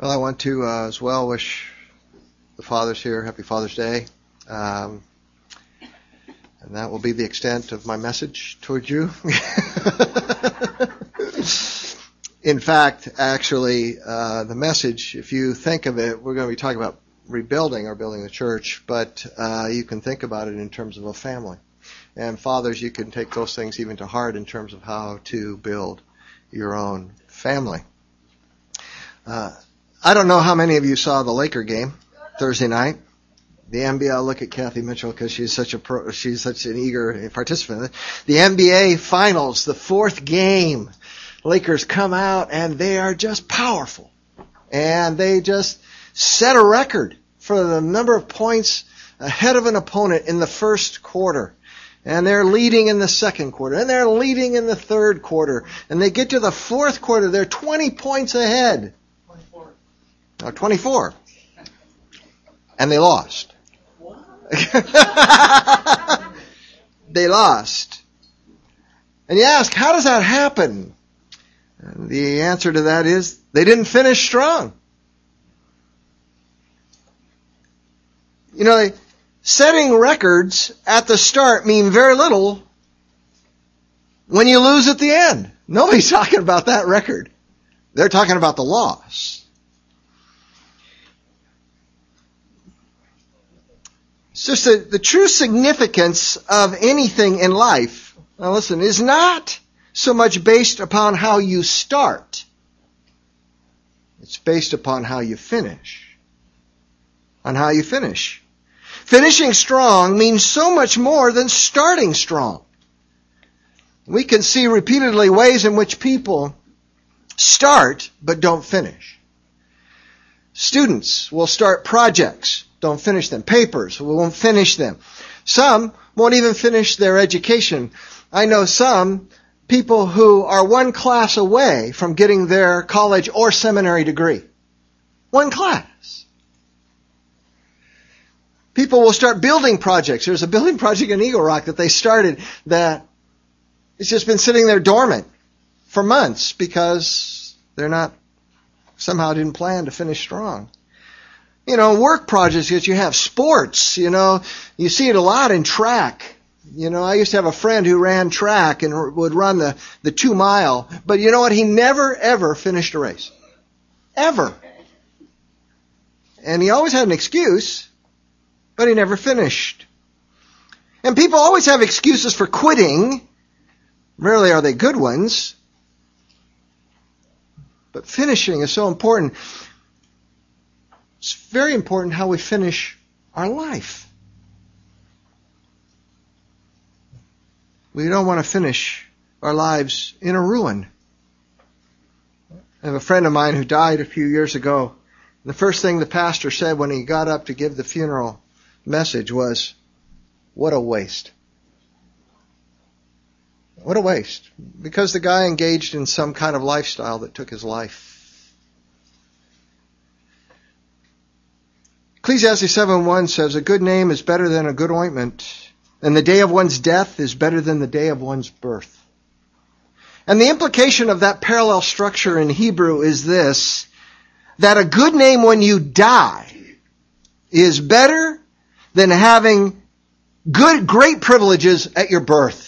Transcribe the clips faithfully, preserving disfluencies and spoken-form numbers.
Well, I want to uh, as well wish the fathers here happy Father's Day. Um, and that will be the extent of my message toward you. In fact, actually, uh, the message, if you think of it, we're going to be talking about rebuilding or building the church, but uh, you can think about it in terms of a family. And fathers, you can take those things even to heart in terms of how to build your own family. Uh, I don't know how many of you saw the Laker game Thursday night. The N B A, I'll look at Kathy Mitchell because she's such a pro, she's such an eager participant. The N B A Finals, the fourth game. Lakers come out and they are just powerful. And they just set a record for the number of points ahead of an opponent in the first quarter. And they're leading in the second quarter. And they're leading in the third quarter. And they get to the fourth quarter, they're twenty points ahead. twenty-four. Oh, twenty-four. And they lost. They lost. And you ask, how does that happen? And the answer to that is, they didn't finish strong. You know, setting records at the start mean very little when you lose at the end. Nobody's talking about that record. They're talking about the loss. It's just the, the true significance of anything in life, now listen, is not so much based upon how you start. It's based upon how you finish. On how you finish. Finishing strong means so much more than starting strong. We can see repeatedly ways in which people start but don't finish. Students will start projects, don't finish them. Papers, we won't finish them. Some won't even finish their education. I know some people who are one class away from getting their college or seminary degree. One class. People will start building projects. There's a building project in Eagle Rock that they started that it's just been sitting there dormant for months because they're not, somehow didn't plan to finish strong. You know, work projects that you have, sports, you know, you see it a lot in track. You know, I used to have a friend who ran track and would run the, the two mile, but you know what? He never ever finished a race. Ever. And he always had an excuse, but he never finished. And people always have excuses for quitting. Rarely are they good ones. But finishing is so important. It's very important how we finish our life. We don't want to finish our lives in a ruin. I have a friend of mine who died a few years ago. The first thing the pastor said when he got up to give the funeral message was, "What a waste." What a waste. Because the guy engaged in some kind of lifestyle that took his life. Ecclesiastes seven one says, "A good name is better than a good ointment, and the day of one's death is better than the day of one's birth." And the implication of that parallel structure in Hebrew is this, that a good name when you die is better than having good, great privileges at your birth.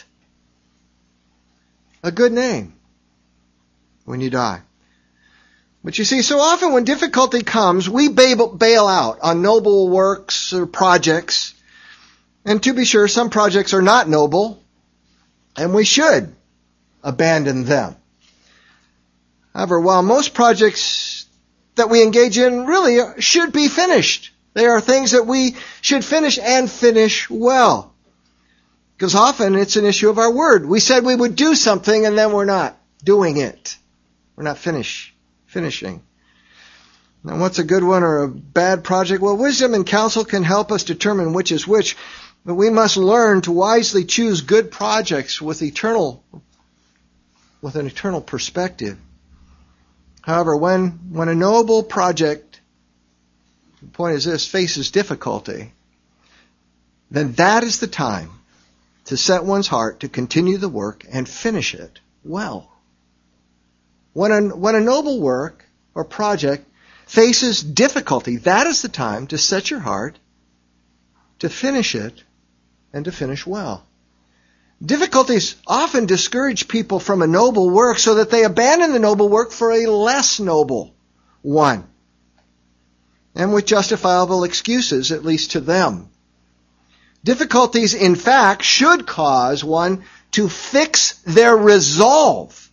A good name when you die. But you see, so often when difficulty comes, we bail, bail out on noble works or projects. And to be sure, some projects are not noble, and we should abandon them. However, while most projects that we engage in really should be finished, they are things that we should finish and finish well. Because often it's an issue of our word. We said we would do something and then we're not doing it. We're not finish, finishing. Now what's a good one or a bad project? Well, wisdom and counsel can help us determine which is which. But we must learn to wisely choose good projects with eternal, with an eternal perspective. However, when, when a noble project, the point is this, faces difficulty, then that is the time to set one's heart to continue the work and finish it well. When a, when a noble work or project faces difficulty, that is the time to set your heart to finish it and to finish well. Difficulties often discourage people from a noble work so that they abandon the noble work for a less noble one. And with justifiable excuses, at least to them. Difficulties, in fact, should cause one to fix their resolve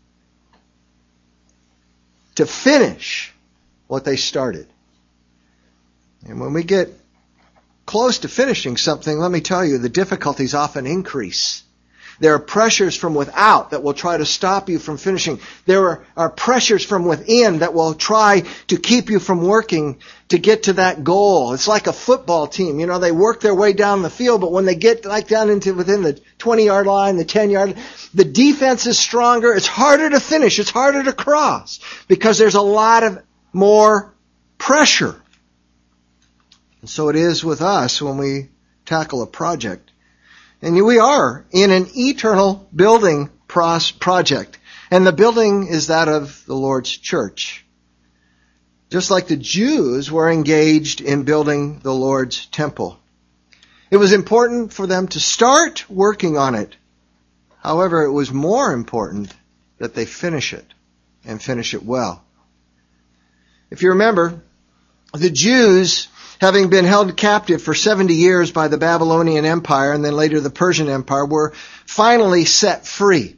to finish what they started. And when we get close to finishing something, let me tell you, the difficulties often increase. There are pressures from without that will try to stop you from finishing. There are, are pressures from within that will try to keep you from working to get to that goal. It's like a football team. You know, they work their way down the field, but when they get like down into within the twenty-yard line, the ten-yard, the defense is stronger. It's harder to finish. It's harder to cross because there's a lot of more pressure. And so it is with us when we tackle a project. And we are in an eternal building project. And the building is that of the Lord's church. Just like the Jews were engaged in building the Lord's temple. It was important for them to start working on it. However, it was more important that they finish it and finish it well. If you remember, the Jews, having been held captive for seventy years by the Babylonian Empire and then later the Persian Empire, were finally set free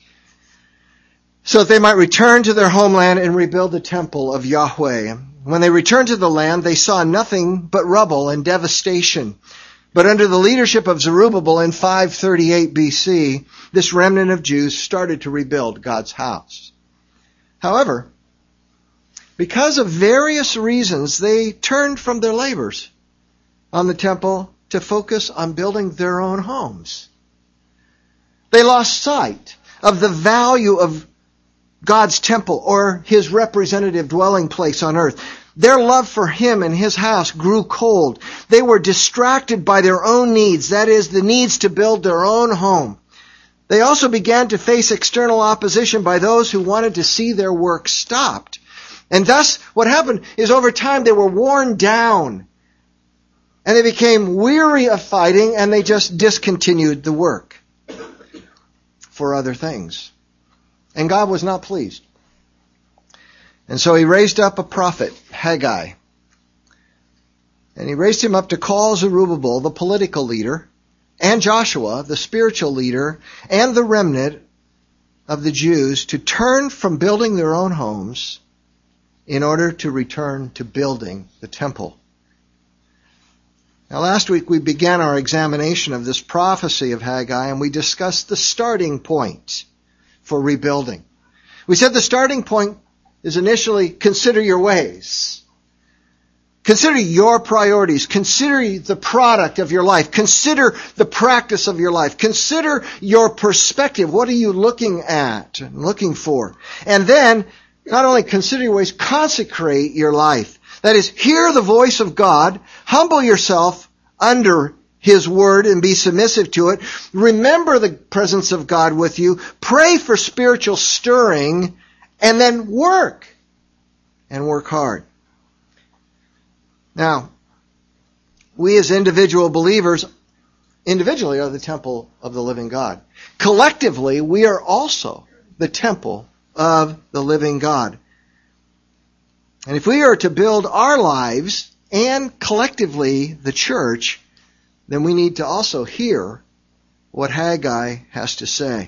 so that they might return to their homeland and rebuild the temple of Yahweh. When they returned to the land, they saw nothing but rubble and devastation. But under the leadership of Zerubbabel in five thirty-eight B C, this remnant of Jews started to rebuild God's house. However, because of various reasons, they turned from their labors on the temple to focus on building their own homes. They lost sight of the value of God's temple or His representative dwelling place on earth. Their love for Him and His house grew cold. They were distracted by their own needs, that is, the needs to build their own home. They also began to face external opposition by those who wanted to see their work stopped. And thus, what happened is over time they were worn down. And they became weary of fighting and they just discontinued the work for other things. And God was not pleased. And so He raised up a prophet, Haggai. And He raised him up to call Zerubbabel, the political leader, and Joshua, the spiritual leader, and the remnant of the Jews to turn from building their own homes in order to return to building the temple. Now, last week we began our examination of this prophecy of Haggai, and we discussed the starting point for rebuilding. We said the starting point is initially consider your ways. Consider your priorities. Consider the product of your life. Consider the practice of your life. Consider your perspective. What are you looking at and looking for? And then, not only consider your ways, consecrate your life. That is, hear the voice of God, humble yourself under His word and be submissive to it. Remember the presence of God with you. Pray for spiritual stirring, and then work. And work hard. Now, we as individual believers, individually are the temple of the living God. Collectively, we are also the temple of the living God. And if we are to build our lives and collectively the church, then we need to also hear what Haggai has to say.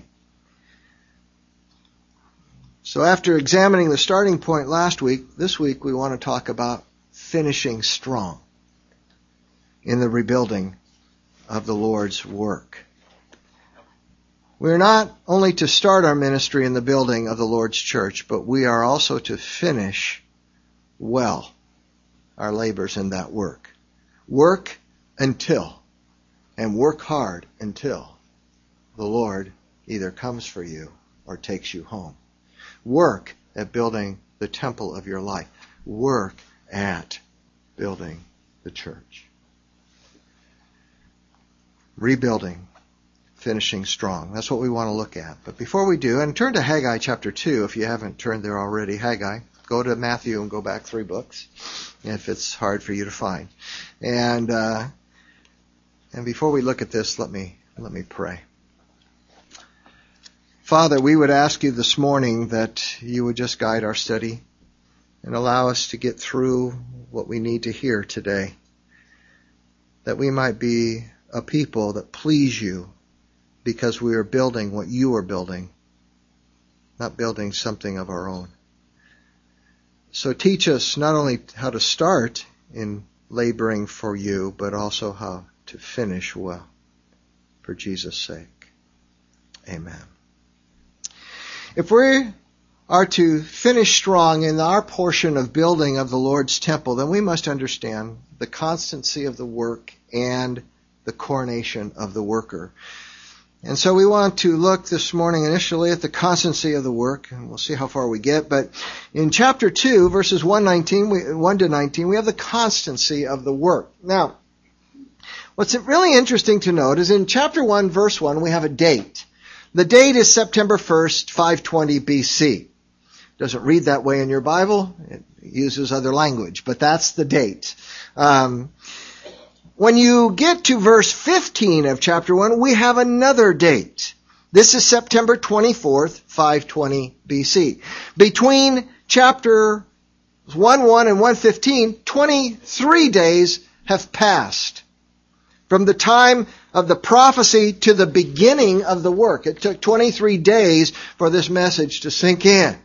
So after examining the starting point last week, this week we want to talk about finishing strong in the rebuilding of the Lord's work. We are not only to start our ministry in the building of the Lord's church, but we are also to finish well our labors in that work. Work until, and work hard until the Lord either comes for you or takes you home. Work at building the temple of your life. Work at building the church. Rebuilding, finishing strong. That's what we want to look at. But before we do, and turn to Haggai chapter two, if you haven't turned there already, Haggai go to Matthew and go back three books if it's hard for you to find. And uh, and before we look at this, let me let me pray. Father, we would ask you this morning that you would just guide our study and allow us to get through what we need to hear today, that we might be a people that please you because we are building what you are building, not building something of our own. So teach us not only how to start in laboring for you, but also how to finish well, for Jesus' sake. Amen. If we are to finish strong in our portion of building of the Lord's temple, then we must understand the constancy of the work and the coronation of the worker. And so we want to look this morning initially at the constancy of the work, and we'll see how far we get. But in chapter two, verses one to nineteen, we have the constancy of the work. Now, what's really interesting to note is in chapter one, verse one, we have a date. The date is September first, five twenty B C. Doesn't read that way in your Bible. It uses other language, but that's the date. Um, when you get to verse fifteen of chapter one, we have another date. This is September twenty-fourth, five twenty B C. Between chapter one one and one fifteen, twenty-three days have passed. From the time of the prophecy to the beginning of the work. It took twenty-three days for this message to sink in.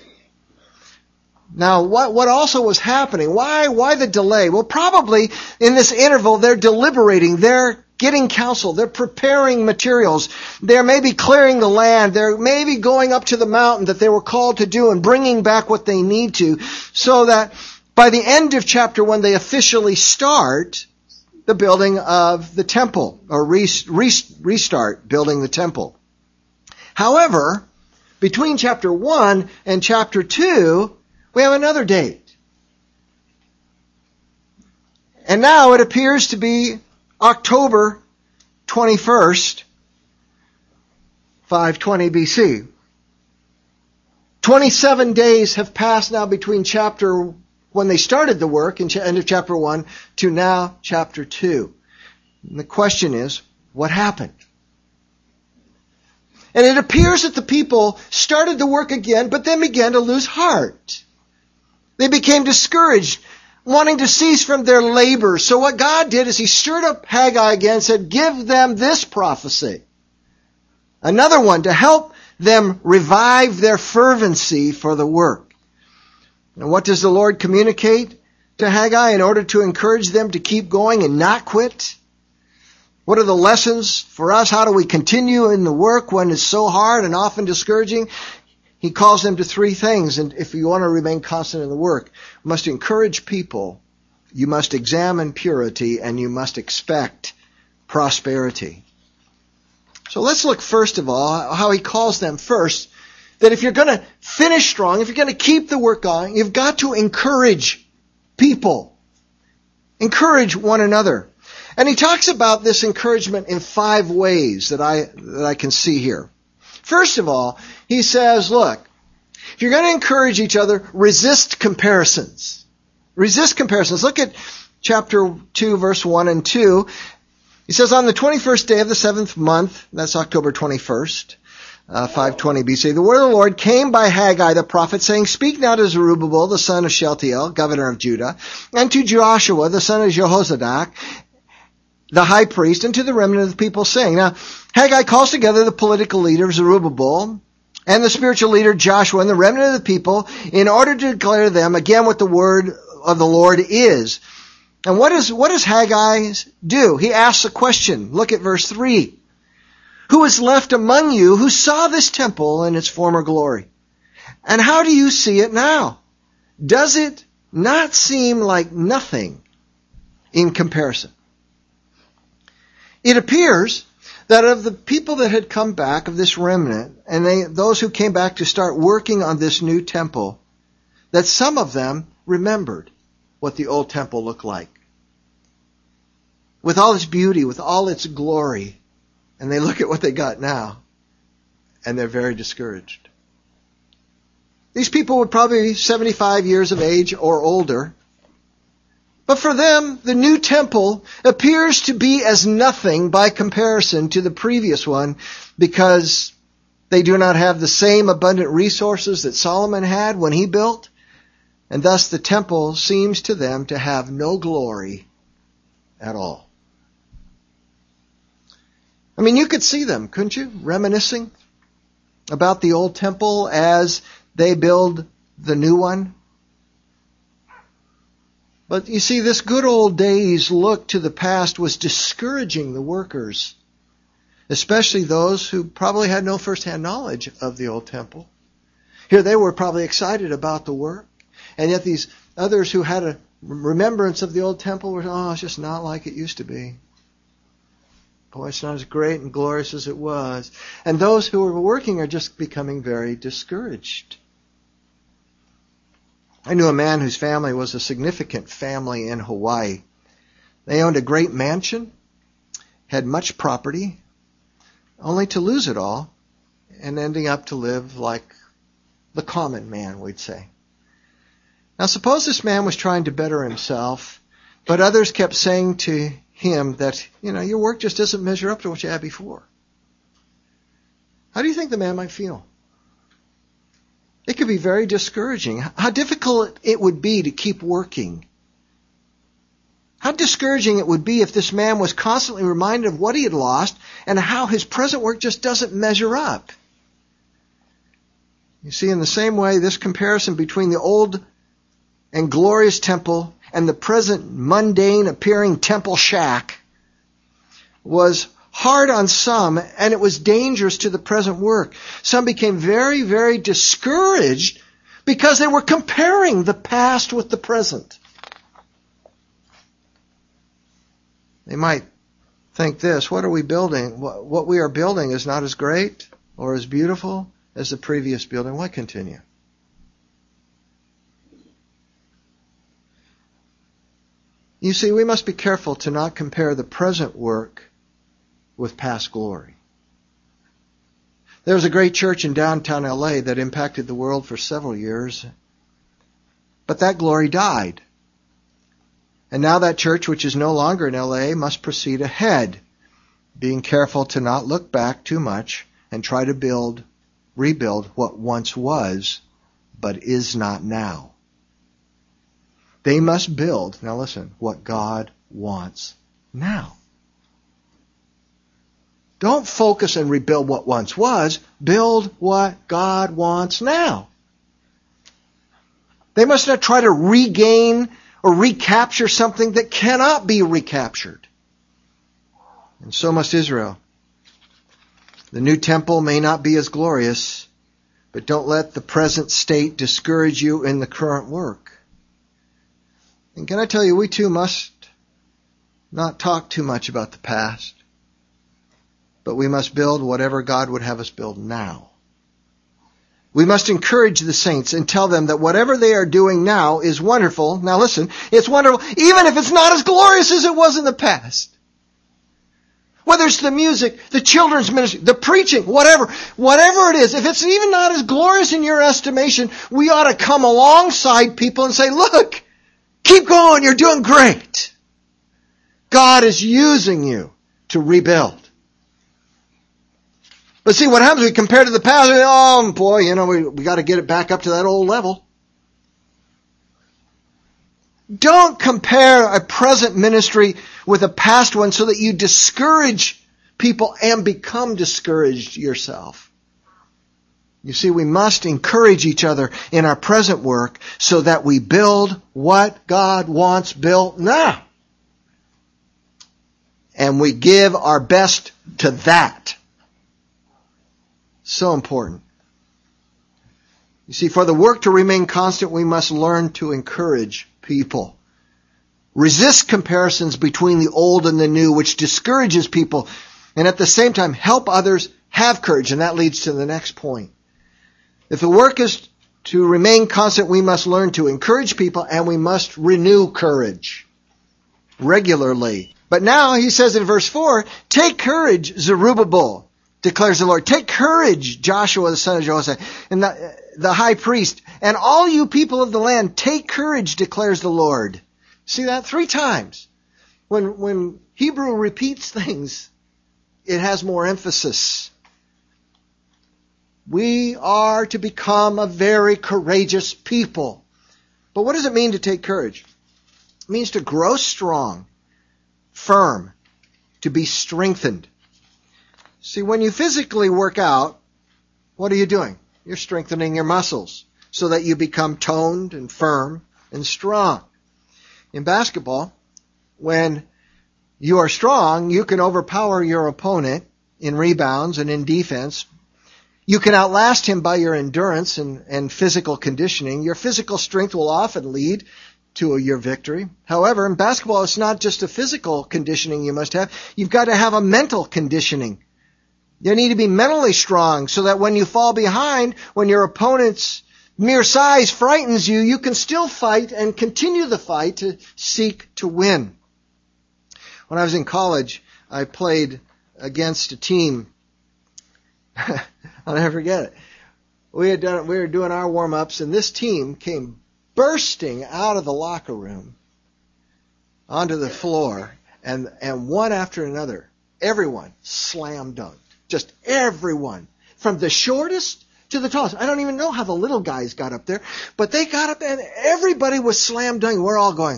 Now, what, what also was happening? Why, why the delay? Well, probably in this interval, they're deliberating. They're getting counsel. They're preparing materials. They're maybe clearing the land. They're maybe going up to the mountain that they were called to do and bringing back what they need to, so that by the end of chapter one, they officially start the building of the temple, or re- re- restart building the temple. However, between chapter one and chapter two, we have another date. And now it appears to be October twenty-first, five twenty B C. twenty-seven days have passed now between chapter when they started the work in end of chapter one to now chapter two. And the question is, what happened? And it appears that the people started the work again, but then began to lose heart. They became discouraged, wanting to cease from their labor. So what God did is he stirred up Haggai again and said, give them this prophecy. Another one to help them revive their fervency for the work. And what does the Lord communicate to Haggai in order to encourage them to keep going and not quit? What are the lessons for us? How do we continue in the work when it's so hard and often discouraging? He calls them to three things. And if you want to remain constant in the work, you must encourage people, you must examine purity, and you must expect prosperity. So let's look first of all how he calls them first. That if you're going to finish strong, if you're going to keep the work going, you've got to encourage people. Encourage one another. And he talks about this encouragement in five ways that I, that I can see here. First of all, he says, look, if you're going to encourage each other, resist comparisons. Resist comparisons. Look at chapter two, verse one and two. He says, on the twenty-first day of the seventh month, that's October twenty-first, Uh, five twenty B C. The word of the Lord came by Haggai the prophet, saying, speak now to Zerubbabel, the son of Shealtiel, governor of Judah, and to Joshua, the son of Jehozadak, the high priest, and to the remnant of the people, saying. Now, Haggai calls together the political leader Zerubbabel and the spiritual leader Joshua and the remnant of the people in order to declare them again what the word of the Lord is. And what is, what does Haggai do? He asks a question. Look at verse three. Who is left among you who saw this temple in its former glory? And how do you see it now? Does it not seem like nothing in comparison? It appears that of the people that had come back, of this remnant, and they, those who came back to start working on this new temple, that some of them remembered what the old temple looked like. With all its beauty, with all its glory. And they look at what they got now, and they're very discouraged. These people would probably be seventy-five years of age or older. But for them, the new temple appears to be as nothing by comparison to the previous one, because they do not have the same abundant resources that Solomon had when he built, and thus the temple seems to them to have no glory at all. I mean, you could see them, couldn't you? Reminiscing about the old temple as they build the new one. But you see, this good old days look to the past was discouraging the workers, especially those who probably had no first-hand knowledge of the old temple. Here they were probably excited about the work, and yet these others who had a remembrance of the old temple were, oh, it's just not like it used to be. Boy, it's not as great and glorious as it was. And those who are working are just becoming very discouraged. I knew a man whose family was a significant family in Hawaii. They owned a great mansion, had much property, only to lose it all, and ending up to live like the common man, we'd say. Now suppose this man was trying to better himself, but others kept saying to him that, you know, your work just doesn't measure up to what you had before. How do you think the man might feel? It could be very discouraging. How difficult it would be to keep working. How discouraging it would be if this man was constantly reminded of what he had lost and how his present work just doesn't measure up. You see, in the same way, this comparison between the old and glorious temple and the present mundane appearing temple shack was hard on some, and it was dangerous to the present work. Some became very, very discouraged because they were comparing the past with the present. They might think this, what are we building? What we are building is not as great or as beautiful as the previous building. Why continue? You see, we must be careful to not compare the present work with past glory. There was a great church in downtown L A that impacted the world for several years, but that glory died. And now that church, which is no longer in L A, must proceed ahead, being careful to not look back too much and try to build, rebuild what once was, but is not now. They must build, now listen, what God wants now. Don't focus and rebuild what once was. Build what God wants now. They must not try to regain or recapture something that cannot be recaptured. And so must Israel. The new temple may not be as glorious, but don't let the present state discourage you in the current work. And can I tell you, we too must not talk too much about the past, but we must build whatever God would have us build now. We must encourage the saints and tell them that whatever they are doing now is wonderful. Now listen, it's wonderful even if it's not as glorious as it was in the past. Whether it's the music, the children's ministry, the preaching, whatever, whatever it is, if it's even not as glorious in your estimation, we ought to come alongside people and say, look, keep going, you're doing great. God is using you to rebuild. But see, what happens, we compare to the past, oh boy, you know, we, we got to get it back up to that old level. Don't compare a present ministry with a past one so that you discourage people and become discouraged yourself. You see, we must encourage each other in our present work so that we build what God wants built now. And we give our best to that. So important. You see, for the work to remain constant, we must learn to encourage people. Resist comparisons between the old and the new, which discourages people, and at the same time help others have courage, and that leads to the next point. If the work is to remain constant, we must learn to encourage people, and we must renew courage regularly. But now he says in verse four, take courage, Zerubbabel. declares the Lord. Take courage, Joshua the son of Joseph, and the, the high priest, and all you people of the land, take courage, declares the Lord. See that? Three times. When, when Hebrew repeats things, it has more emphasis. We are to become a very courageous people. But what does it mean to take courage? It means to grow strong, firm, to be strengthened. See, when you physically work out, what are you doing? You're strengthening your muscles so that you become toned and firm and strong. In basketball, when you are strong, you can overpower your opponent in rebounds and in defense. You can outlast him by your endurance and, and physical conditioning. Your physical strength will often lead to your victory. However, in basketball, it's not just a physical conditioning you must have. You've got to have a mental conditioning. You need to be mentally strong so that when you fall behind, when your opponent's mere size frightens you, you can still fight and continue the fight to seek to win. When I was in college, I played against a team. I'll never forget it. We had done, we were doing our warm-ups, and this team came bursting out of the locker room onto the floor, and, and one after another, everyone slam dunked. Just everyone. From the shortest to the tallest. I don't even know how the little guys got up there, but they got up there, and everybody was slam dunking. We're all going.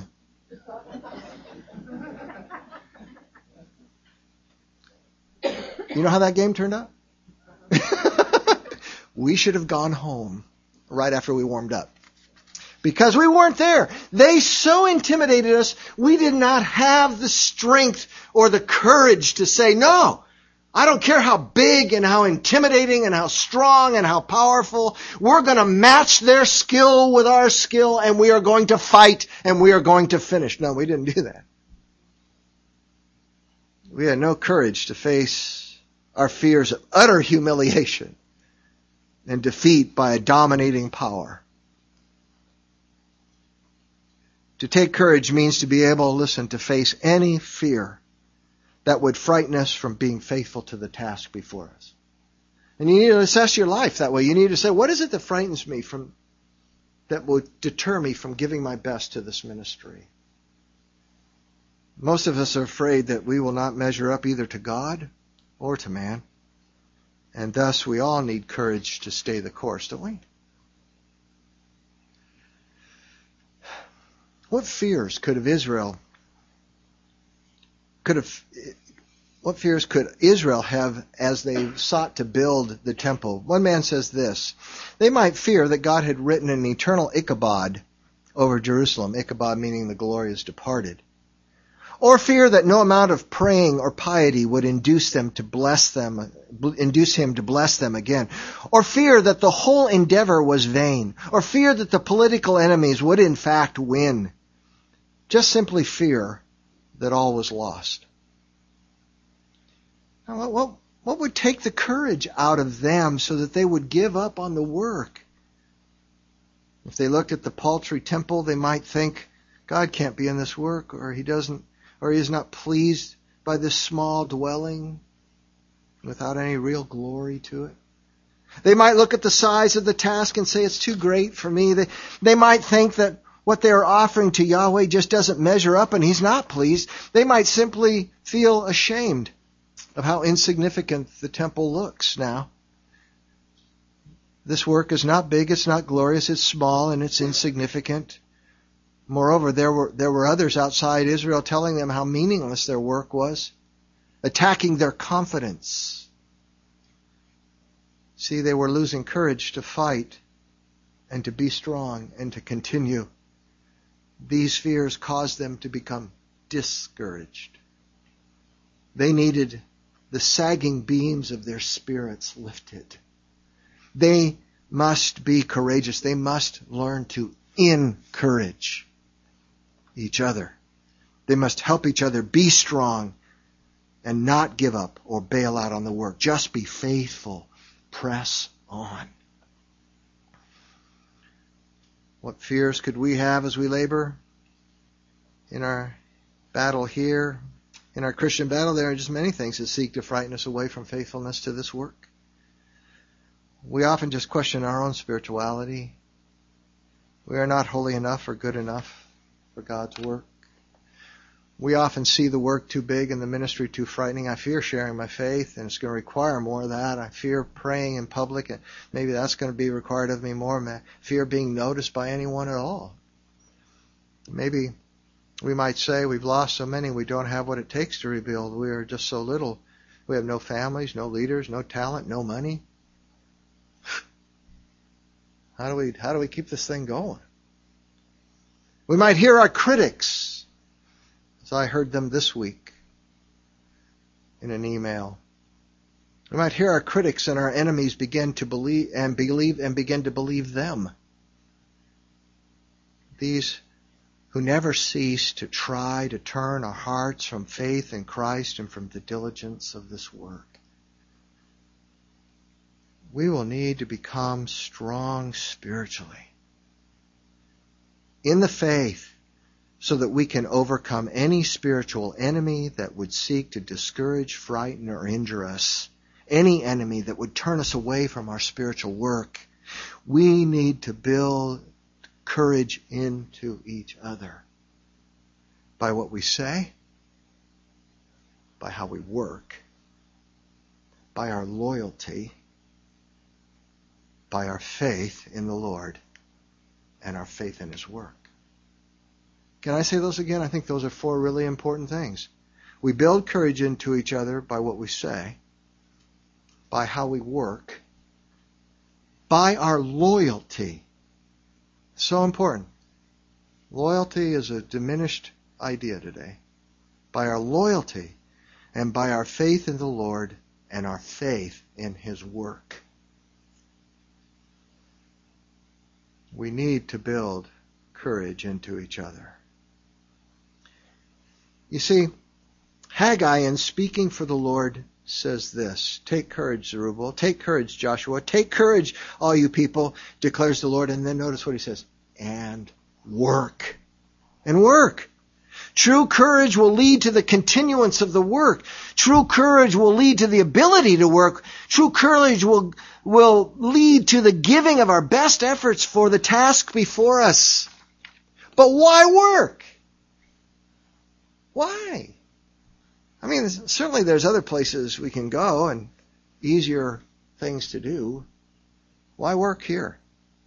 You know how that game turned out? We should have gone home right after we warmed up. Because we weren't there. They so intimidated us, we did not have the strength or the courage to say, no, I don't care how big and how intimidating and how strong and how powerful. We're going to match their skill with our skill, and we are going to fight, and we are going to finish. No, we didn't do that. We had no courage to face our fears of utter humiliation and defeat by a dominating power. To take courage means to be able, listen, to face any fear that would frighten us from being faithful to the task before us. And you need to assess your life that way. You need to say, what is it that frightens me from, that would deter me from giving my best to this ministry? Most of us are afraid that we will not measure up either to God or to man. And thus we all need courage to stay the course, don't we? What fears could have Israel could have what fears could Israel have as they sought to build the temple? One man says this: they might fear that God had written an eternal Ichabod over Jerusalem, Ichabod meaning the glory is departed. Or fear that no amount of praying or piety would induce them to bless them, induce him to bless them again. Or fear that the whole endeavor was vain. Or fear that the political enemies would in fact win. Just simply fear that all was lost. Now, what, what would take the courage out of them so that they would give up on the work? If they looked at the paltry temple, they might think, God can't be in this work, or he doesn't, or he is not pleased by this small dwelling without any real glory to it. They might look at the size of the task and say, it's too great for me. They, they might think that what they are offering to Yahweh just doesn't measure up and he's not pleased. They might simply feel ashamed of how insignificant the temple looks now. This work is not big, it's not glorious, it's small and it's insignificant. Moreover, there were there were others outside Israel telling them how meaningless their work was, attacking their confidence. See, they were losing courage to fight and to be strong and to continue. These fears caused them to become discouraged. They needed the sagging beams of their spirits lifted. They must be courageous. They must learn to encourage each other. They must help each other be strong and not give up or bail out on the work. Just be faithful. Press on. What fears could we have as we labor in our battle here In our Christian battle, there are just many things that seek to frighten us away from faithfulness to this work. We often just question our own spirituality. We are not holy enough or good enough for God's work. We often see the work too big and the ministry too frightening. I fear sharing my faith, and it's going to require more of that. I fear praying in public, and maybe that's going to be required of me more. I fear being noticed by anyone at all. Maybe we might say we've lost so many, we don't have what it takes to rebuild. We are just so little. We have no families, no leaders, no talent, no money. How do we, how do we keep this thing going? We might hear our critics, as I heard them this week in an email. We might hear our critics and our enemies begin to believe and believe and begin to believe them. These who never cease to try to turn our hearts from faith in Christ and from the diligence of this work. We will need to become strong spiritually in the faith, so that we can overcome any spiritual enemy that would seek to discourage, frighten, or injure us. Any enemy that would turn us away from our spiritual work. We need to build courage into each other by what we say, by how we work, by our loyalty, by our faith in the Lord, and our faith in His work. Can I say those again? I think those are four really important things. We build courage into each other by what we say, by how we work, by our loyalty. So important. Loyalty is a diminished idea today. By our loyalty and by our faith in the Lord and our faith in His work. We need to build courage into each other. You see, Haggai, in speaking for the Lord, says this: take courage, Zerubbabel. Take courage, Joshua. Take courage, all you people, declares the Lord. And then notice what he says. And work. And work. True courage will lead to the continuance of the work. True courage will lead to the ability to work. True courage will, will lead to the giving of our best efforts for the task before us. But why work? Why? I mean, certainly there's other places we can go and easier things to do. Why work here?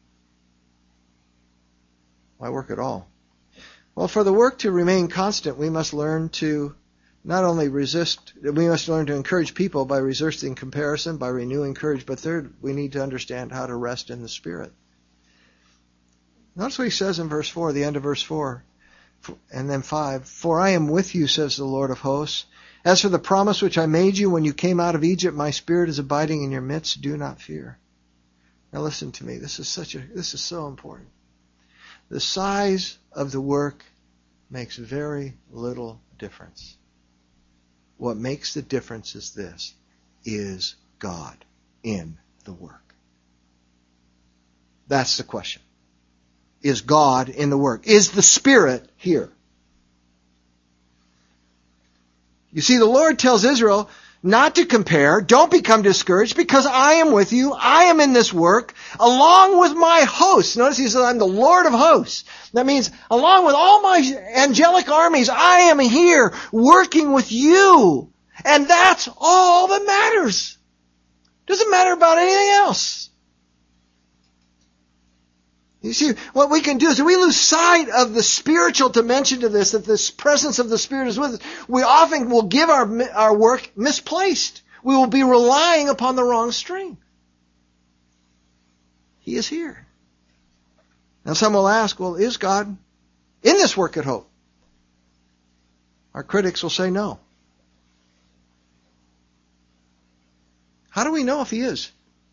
Why work at all? Well, for the work to remain constant, we must learn to not only resist, we must learn to encourage people by resisting comparison, by renewing courage, but third, we need to understand how to rest in the Spirit. Notice what he says in verse four, the end of verse four. And then five, for I am with you, says the Lord of hosts. As for the promise which I made you when you came out of Egypt, my Spirit is abiding in your midst. Do not fear. Now listen to me. This is such a, this is so important. The size of the work makes very little difference. What makes the difference is this, is God in the work? That's the question. Is God in the work? Is the Spirit here? You see, the Lord tells Israel not to compare. Don't become discouraged because I am with you. I am in this work along with my hosts. Notice he says, I'm the Lord of hosts. That means along with all my angelic armies, I am here working with you. And that's all that matters. Doesn't matter about anything else. You see, what we can do is we lose sight of the spiritual dimension to this, that this presence of the Spirit is with us. We often will give our, our work misplaced. We will be relying upon the wrong string. He is here. Now some will ask, well, is God in this work at Hope? Our critics will say no. How do we know if He is?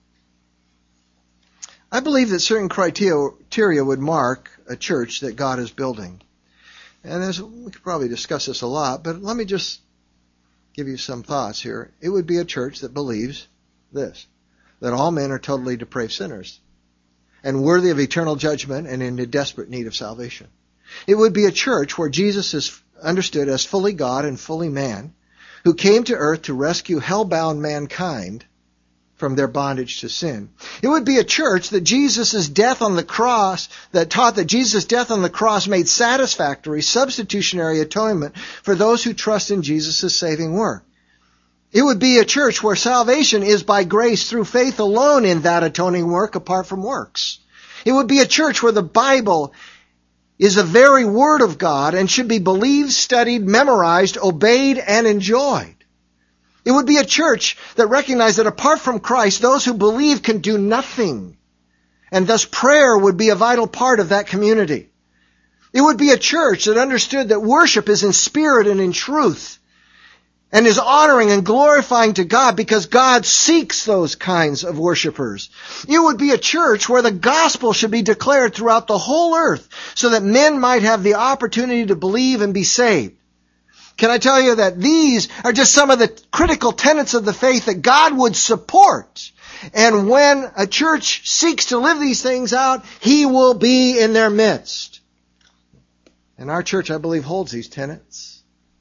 I believe that certain criteria would mark a church that God is building. And as we could probably discuss this a lot, but let me just give you some thoughts here. It would be a church that believes this, that all men are totally depraved sinners and worthy of eternal judgment and in a desperate need of salvation. It would be a church where Jesus is understood as fully God and fully man, who came to earth to rescue hell-bound mankind from their bondage to sin. It would be a church that Jesus' death on the cross, that taught that Jesus' death on the cross made satisfactory, substitutionary atonement for those who trust in Jesus' saving work. It would be a church where salvation is by grace through faith alone in that atoning work apart from works. It would be a church where the Bible is the very Word of God and should be believed, studied, memorized, obeyed, and enjoyed. It would be a church that recognized that apart from Christ, those who believe can do nothing. And thus prayer would be a vital part of that community. It would be a church that understood that worship is in spirit and in truth, and is honoring and glorifying to God because God seeks those kinds of worshipers. It would be a church where the gospel should be declared throughout the whole earth so that men might have the opportunity to believe and be saved. Can I tell you that these are just some of the critical tenets of the faith that God would support? And when a church seeks to live these things out, He will be in their midst. And our church, I believe, holds these tenets,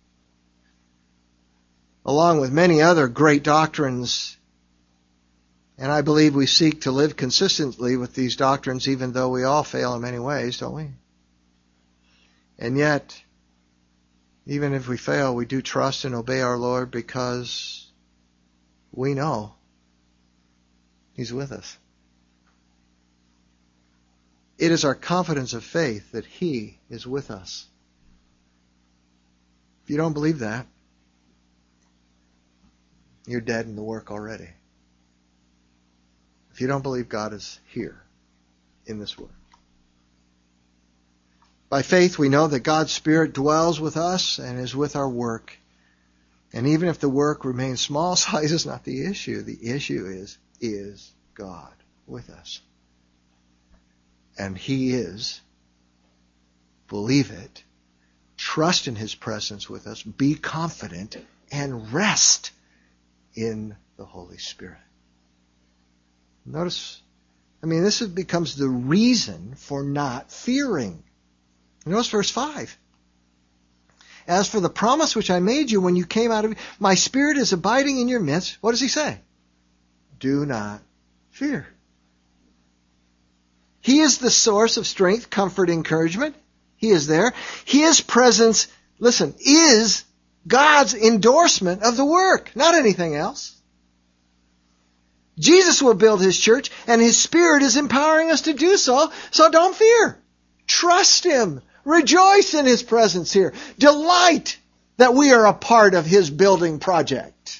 along with many other great doctrines. And I believe we seek to live consistently with these doctrines, even though we all fail in many ways, don't we? And yet, even if we fail, we do trust and obey our Lord because we know He's with us. It is our confidence of faith that He is with us. If you don't believe that, you're dead in the work already. If you don't believe God is here in this work. By faith, we know that God's Spirit dwells with us and is with our work. And even if the work remains small, size is not the issue. The issue is, is God with us? And He is. Believe it. Trust in His presence with us. Be confident and rest in the Holy Spirit. Notice, I mean, this becomes the reason for not fearing. Notice verse five. As for the promise which I made you when you came out of, my Spirit is abiding in your midst. What does He say? Do not fear. He is the source of strength, comfort, encouragement. He is there. His presence, listen, is God's endorsement of the work, not anything else. Jesus will build His church, and His Spirit is empowering us to do so, so don't fear. Trust Him. Rejoice in His presence here. Delight that we are a part of His building project.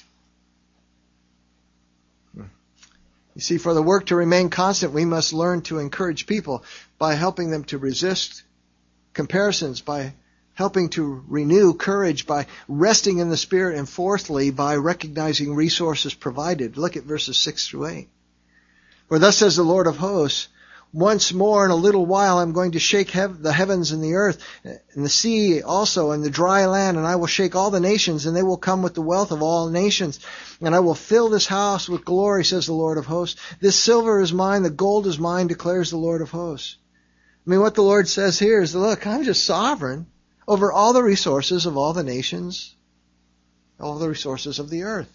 You see, for the work to remain constant, we must learn to encourage people by helping them to resist comparisons, by helping to renew courage, by resting in the Spirit, and fourthly, by recognizing resources provided. Look at verses six through eight. For thus says the Lord of hosts, once more in a little while I'm going to shake hev- the heavens and the earth and the sea also and the dry land, and I will shake all the nations, and they will come with the wealth of all nations. And I will fill this house with glory, says the Lord of hosts. This silver is mine, the gold is mine, declares the Lord of hosts. I mean, what the Lord says here is, look, I'm just sovereign over all the resources of all the nations, all the resources of the earth.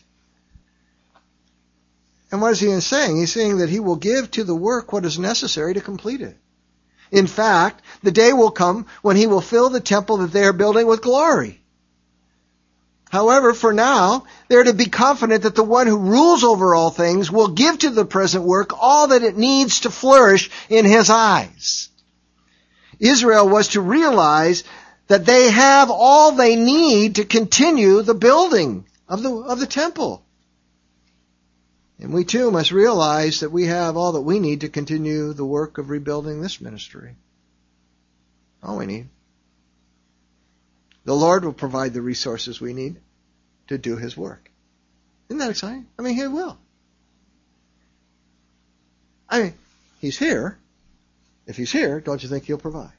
And what is He saying? He's saying that He will give to the work what is necessary to complete it. In fact, the day will come when He will fill the temple that they are building with glory. However, for now, they are to be confident that the one who rules over all things will give to the present work all that it needs to flourish in His eyes. Israel was to realize that they have all they need to continue the building of the, of the temple. And we too must realize that we have all that we need to continue the work of rebuilding this ministry. All we need. The Lord will provide the resources we need to do His work. Isn't that exciting? I mean, He will. I mean, He's here. If He's here, don't you think He'll provide?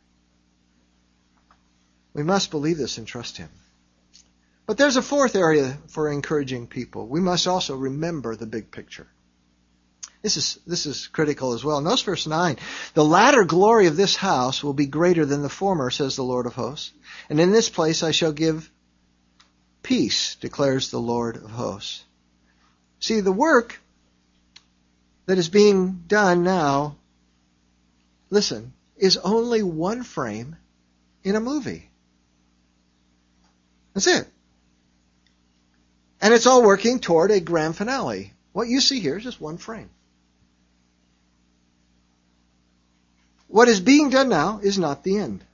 We must believe this and trust Him. But there's a fourth area for encouraging people. We must also remember the big picture. This is, this is critical as well. Notice verse nine. The latter glory of this house will be greater than the former, says the Lord of hosts. And in this place I shall give peace, declares the Lord of hosts. See, the work that is being done now, listen, is only one frame in a movie. That's it. And it's all working toward a grand finale. What you see here is just one frame. What is being done now is not the end.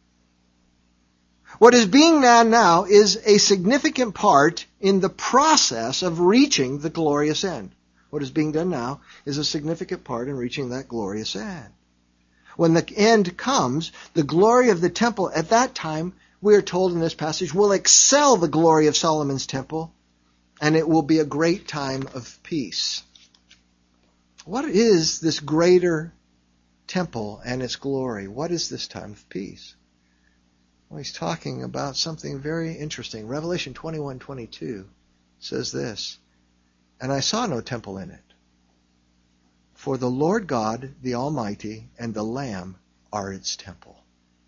What is being done now is a significant part in the process of reaching the glorious end. What is being done now is a significant part in reaching that glorious end. When the end comes, the glory of the temple at that time, we are told in this passage, will excel the glory of Solomon's temple, and it will be a great time of peace. What is this greater temple and its glory? What is this time of peace? Well, he's talking about something very interesting. Revelation twenty-one twenty-two says this, and I saw no temple in it, for the Lord God, the Almighty, and the Lamb are its temple.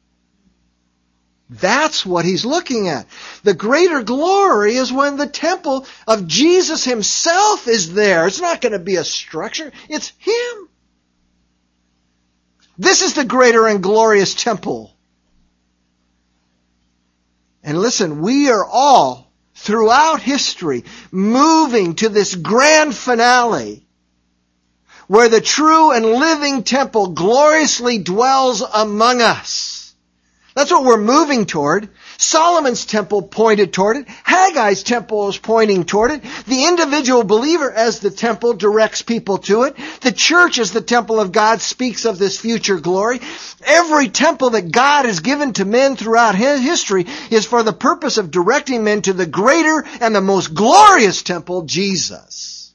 That's what he's looking at. The greater glory is when the temple of Jesus himself is there. It's not going to be a structure. It's him. This is the greater and glorious temple. And listen, we are all, throughout history, moving to this grand finale where the true and living temple gloriously dwells among us. That's what we're moving toward. Solomon's temple pointed toward it. Haggai's temple is pointing toward it. The individual believer as the temple directs people to it. The church as the temple of God speaks of this future glory. Every temple that God has given to men throughout his history is for the purpose of directing men to the greater and the most glorious temple, Jesus.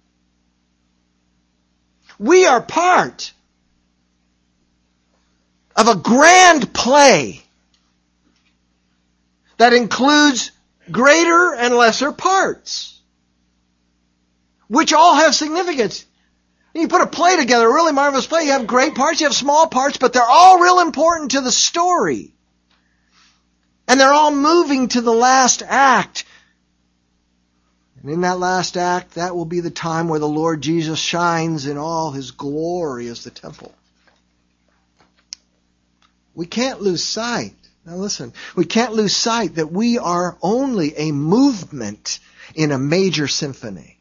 We are part of a grand play that includes greater and lesser parts, which all have significance. You put a play together, a really marvelous play, you have great parts, you have small parts, but they're all real important to the story. And they're all moving to the last act. And in that last act, that will be the time where the Lord Jesus shines in all his glory as the temple. We can't lose sight. Now listen, we can't lose sight that we are only a movement in a major symphony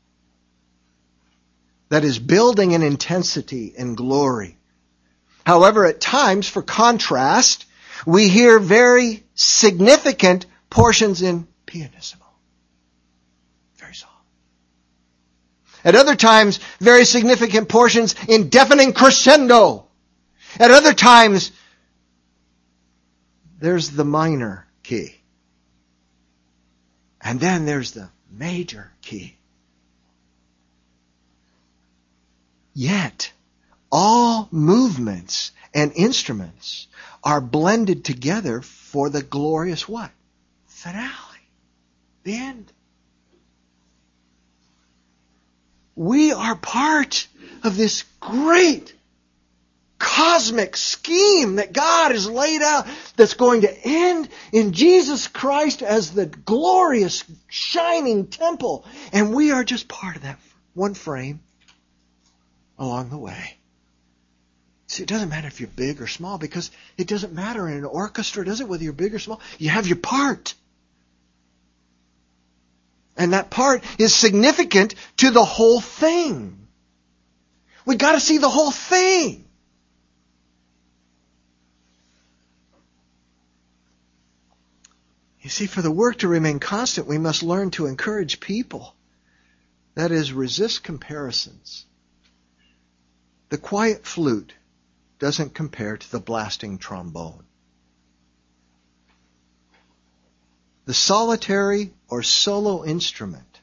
that is building in intensity and glory. However, at times, for contrast, we hear very significant portions in pianissimo. Very soft. At other times, very significant portions in deafening crescendo. At other times, there's the minor key. And then there's the major key. Yet, all movements and instruments are blended together for the glorious what? Finale. The end. We are part of this great cosmic scheme that God has laid out that's going to end in Jesus Christ as the glorious, shining temple. And we are just part of that one frame along the way. See, it doesn't matter if you're big or small, because it doesn't matter in an orchestra, does it, whether you're big or small? You have your part. And that part is significant to the whole thing. We got to see the whole thing. You see, for the work to remain constant, we must learn to encourage people. That is, resist comparisons. The quiet flute doesn't compare to the blasting trombone. The solitary or solo instrument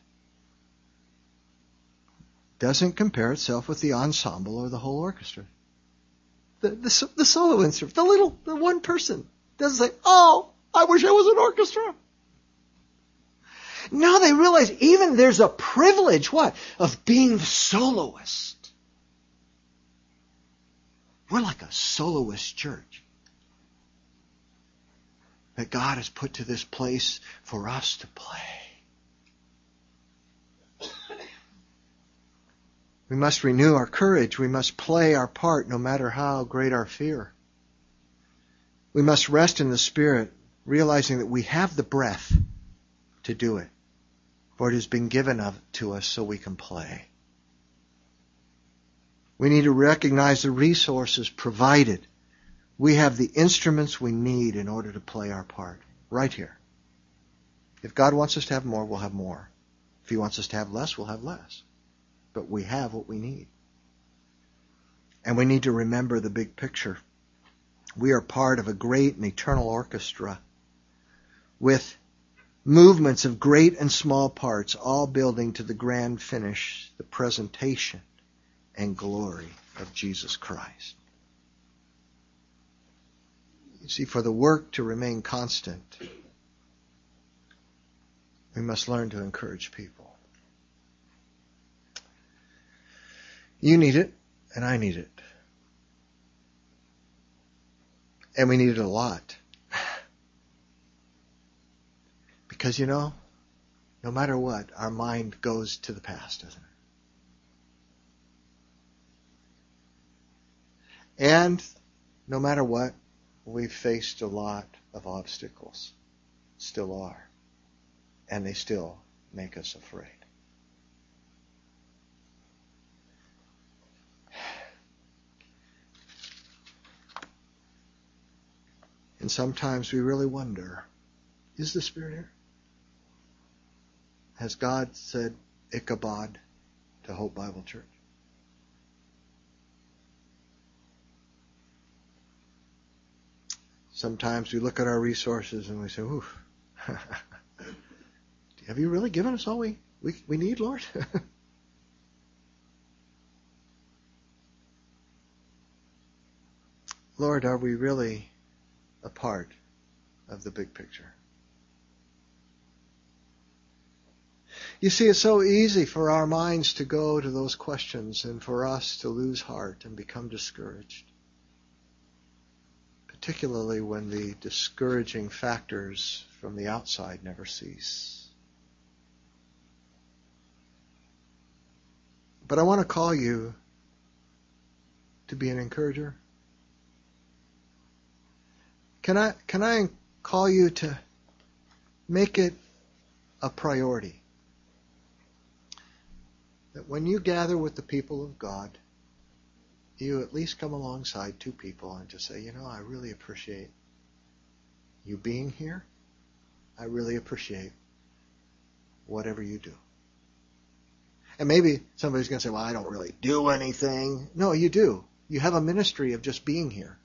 doesn't compare itself with the ensemble or the whole orchestra. The, the, the solo instrument, the little, the one person, doesn't say, oh, I wish I was an orchestra. No, they realize even there's a privilege, what? Of being the soloist. We're like a soloist church that God has put to this place for us to play. We must renew our courage. We must play our part no matter how great our fear. We must rest in the Spirit, realizing that we have the breath to do it, for it has been given of, to us so we can play. We need to recognize the resources provided. We have the instruments we need in order to play our part, right here. If God wants us to have more, we'll have more. If He wants us to have less, we'll have less. But we have what we need. And we need to remember the big picture. We are part of a great and eternal orchestra with movements of great and small parts, all building to the grand finish, the presentation and glory of Jesus Christ. You see, for the work to remain constant, we must learn to encourage people. You need it, and I need it. And we need it a lot. Because, you know, no matter what, our mind goes to the past, doesn't it? And no matter what, we've faced a lot of obstacles. Still are. And they still make us afraid. And sometimes we really wonder, is the Spirit here? Has God said Ichabod to Hope Bible Church? Sometimes we look at our resources and we say, oof, have you really given us all we, we, we need, Lord? Lord, are we really a part of the big picture? You see, it's so easy for our minds to go to those questions and for us to lose heart and become discouraged. Particularly when the discouraging factors from the outside never cease. But I want to call you to be an encourager. Can I, can I call you to make it a priority that when you gather with the people of God, you at least come alongside two people and just say, you know, I really appreciate you being here. I really appreciate whatever you do. And maybe somebody's going to say, well, I don't really do anything. No, you do. You have a ministry of just being here.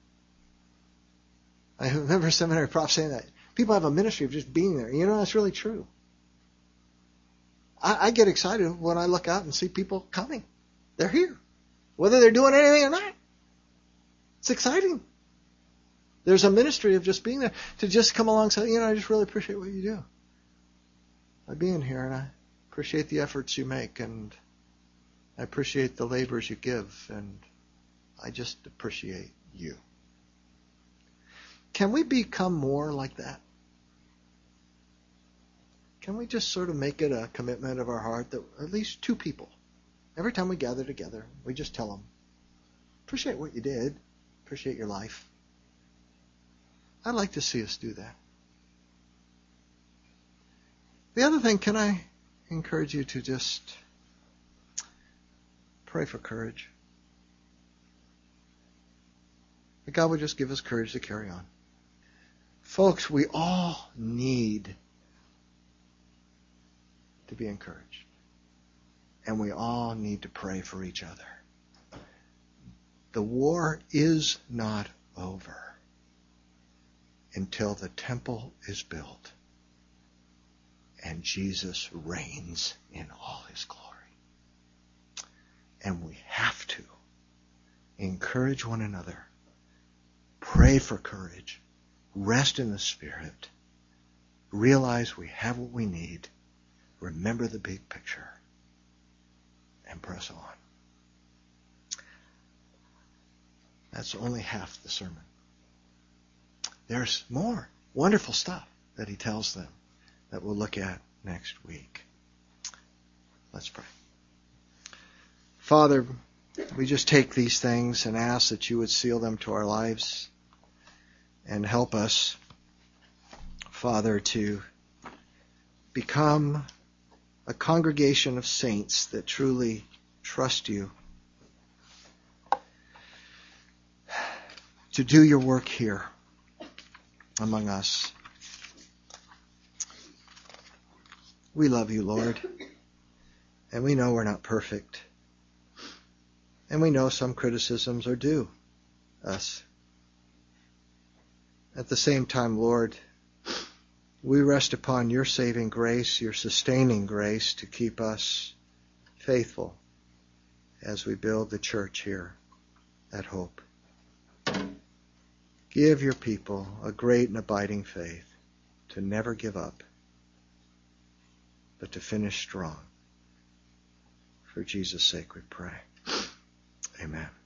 I remember a seminary prof saying that. People have a ministry of just being there. You know, that's really true. I, I get excited when I look out and see people coming. They're here. Whether they're doing anything or not. It's exciting. There's a ministry of just being there. To just come alongside, you know, I just really appreciate what you do. By being here, and I appreciate the efforts you make, and I appreciate the labors you give, and I just appreciate you. Can we become more like that? Can we just sort of make it a commitment of our heart that at least two people, every time we gather together, we just tell them, appreciate what you did, appreciate your life. I'd like to see us do that. The other thing, can I encourage you to just pray for courage? That God would just give us courage to carry on. Folks, we all need to be encouraged. And we all need to pray for each other. The war is not over until the temple is built and Jesus reigns in all his glory. And we have to encourage one another, pray for courage, rest in the Spirit, realize we have what we need, remember the big picture, and press on. That's only half the sermon. There's more wonderful stuff that he tells them that we'll look at next week. Let's pray. Father, we just take these things and ask that you would seal them to our lives and help us, Father, to become a congregation of saints that truly trust you, to do your work here among us. We love you, Lord, and we know we're not perfect, and we know some criticisms are due us. At the same time, Lord, we rest upon your saving grace, your sustaining grace to keep us faithful as we build the church here at Hope. Give your people a great and abiding faith to never give up, but to finish strong. For Jesus' sake we pray. Amen.